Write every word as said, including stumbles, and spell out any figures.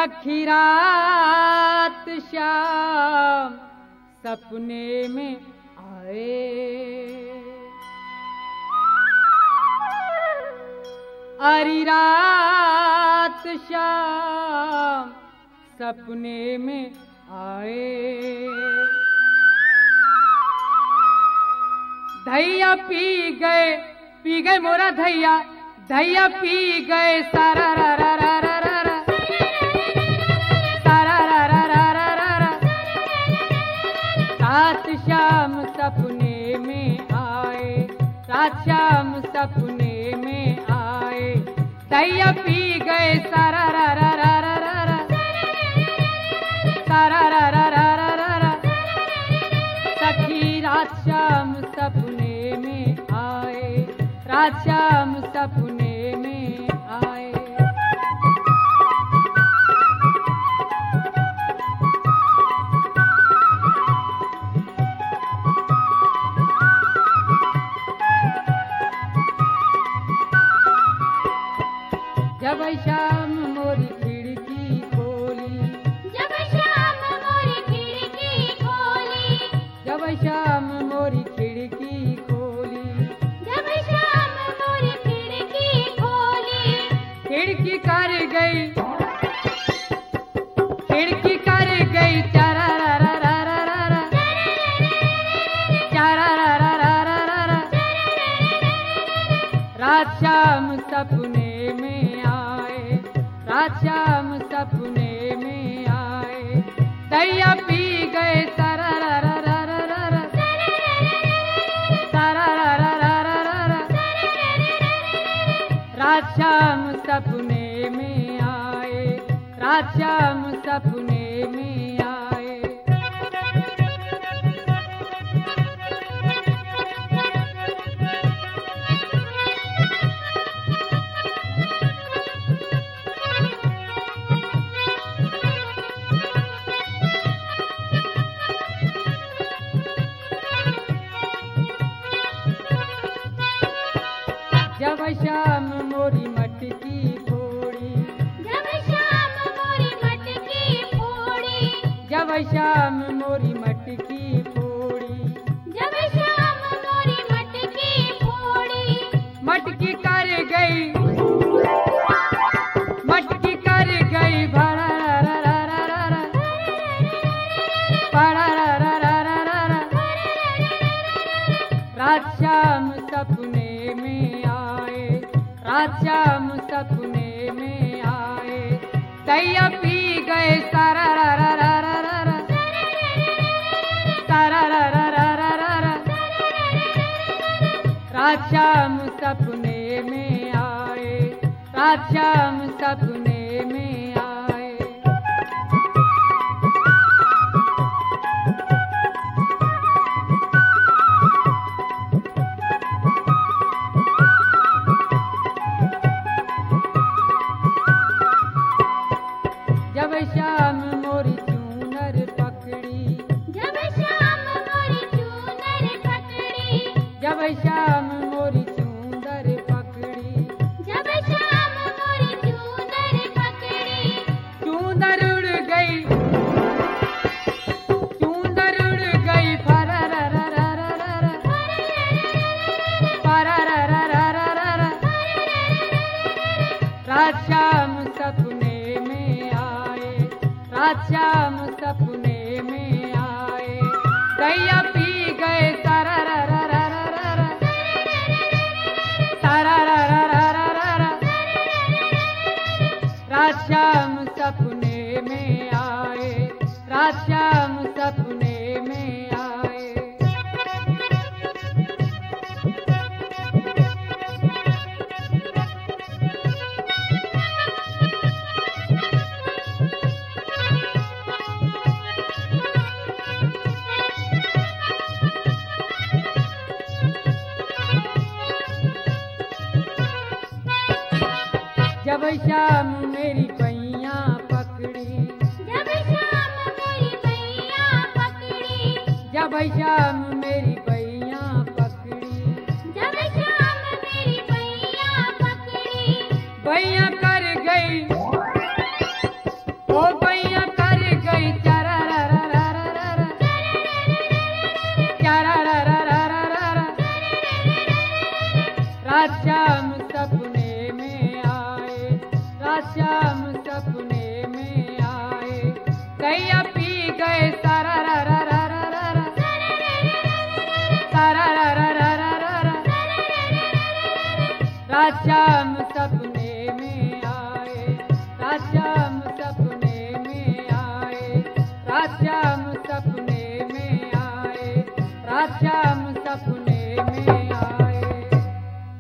सखी रात श्याम सपने में आए, अरी रात श्याम सपने में आए। धैया पी गए पी गए मोरा धैया, धैया पी गए सारा रा रा रा रा रा रा, सारा रा रा रा रा रा रा। रात श्याम सपने में आए, रात श्याम सपने में आए। धैया पी गए सारा रा रा रा रा रा रा, सारा रा रा रा रा रा रा। सखी रात श्याम सपने में आए, रात श्याम सपने में आए। जब श्याम मोरी खिड़की खोली, जब श्याम मोरी खिड़की खोली, जब श्याम मोरी खिड़की खोली, जब श्याम मोरी खिड़की खोली। खिड़की कर गई, खिड़की कर गई चारा रा रा रा रा रा रा, चारा रा रा रा रा रा रा। रात श्याम सपने में आए, रात श्याम सपने में आए। दैया पी गए सारा रा रा रा रा रा रा, सारा रा रा रा रा रा रा। रात श्याम सपने में आए, रात श्याम सपने में आए। जब श्याम मोरी मटकी फोड़ी, जब श्याम मोरी मटकी फोड़ी, जब श्याम मोरी मटकी फोड़ी। जब श्याम मोरी मटकी फोड़ी। मटकी कर गई, मटकी कर गई भड़ा रा रा रा रा रा, भड़ा रा रा रा रा रा रा। रात श्याम सपने में आए, रात श्याम सपने में आए। दैया पी गए सारा रा रा रा रा रा रा, सारा रा रा रा रा रा रा। रात श्याम सपने में आए, रात श्याम सपने में आए। जब श्याम मोरी चूनर पकड़ी, जब श्याम मोरी चूनर पकड़ी, जब श्याम मोरी चूनर पकड़ी। जब श्याम मोरी चूनर पकड़ी। चूनर उड़ गई, चूनर उड़ गई फरा रा रा रा रा रा रा, फरा रा रा रा रा रा रा। रात श्याम सपने में आए, रात श्याम सपने में आए। दैया पी गए सारा रा रा रा रा रा रा, सारा रा रा रा रा रा रा। रात श्याम सपने में आए, रात श्याम सपने में आए। जब श्याम मेरी पैया पकड़ी, जब श्याम मोरी पैया पकड़ी, जब श्याम मेरी पैया पकड़ी। जब श्याम मेरी पैया पकड़ी। पैया कर गई, ओ श्याम सपने में आए, रात श्याम सपने में आए। कैया पी गए सारा रा रा रा रा रा रा, सारा रा रा रा रा रा रा, रात श्याम सपने